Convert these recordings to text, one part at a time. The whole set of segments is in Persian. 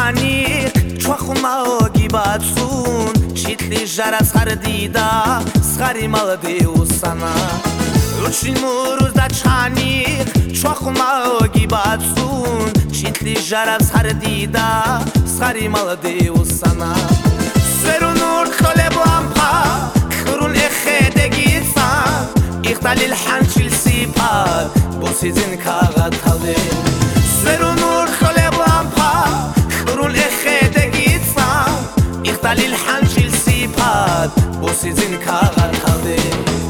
چانی چخما گیباتون چیتلی جرس خردیدا سخری مالدی وسنا روچین موروز دا چانی چخما گیباتون چیتلی جرس خردیدا سخری مالدی وسنا سرو نور خاله بامپا خرون اخدگی سان اختال الحنشل سیپال بوسیزن کاغت هاله سرو نور خاله بامپا خرون اخدگی سان اختال الحنشل سیپال بوسیزن کاغت هاله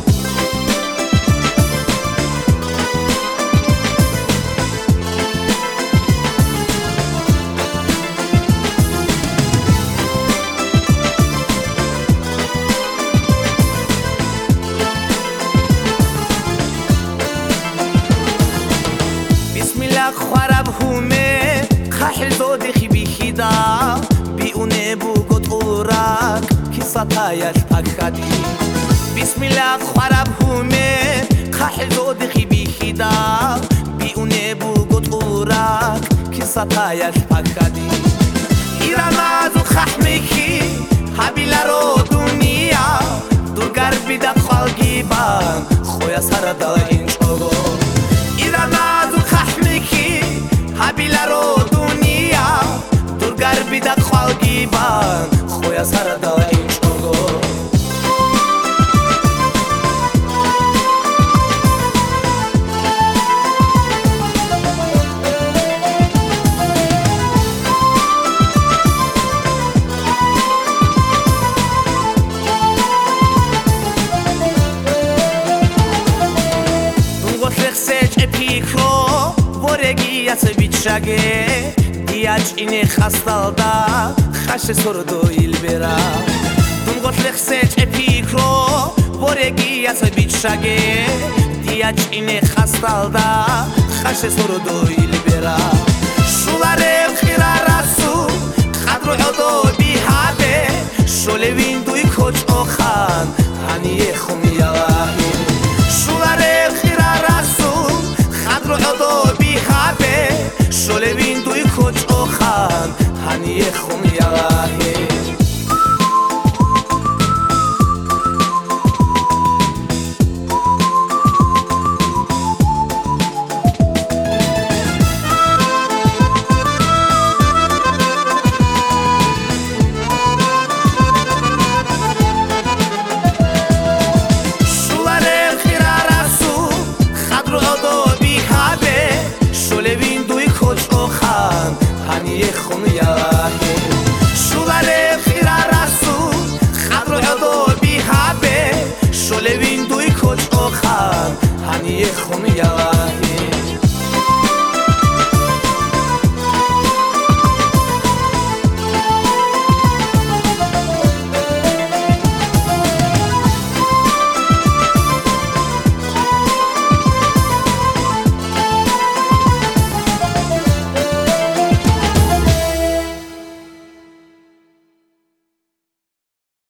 خراب همه خحل زودی خیبی خیدا بیونه بوگت اوراک کی ستایش پکادی بسم الله خراب همه خحل زودی خیبی خیدا بیونه بوگت اوراک کی ستایش پکادی ایران ازو خحمی کی حبیلا رو دنیا دوگر بیدا خالگی بان خویا سردا این چوگو ایران ازو خحمی کی حبیلا رو دنیا دوگر بیدا خالگی بان خویا سردا این چوگو ورگیت بیچگه دیاج اینه خستالدا خش سردو ایل برا دون گفت لخسج اپیکرو ورگیت بیچگه دیاج اینه خستالدا خش سردو ایل برا شولار خیرا رسو خدرو عدو بیهابه شولوین دوی کچ آخان هنیه خمیاهی شولار خیرا رسو خدرو عدو شلوین دوی کچ آخان هنیه خون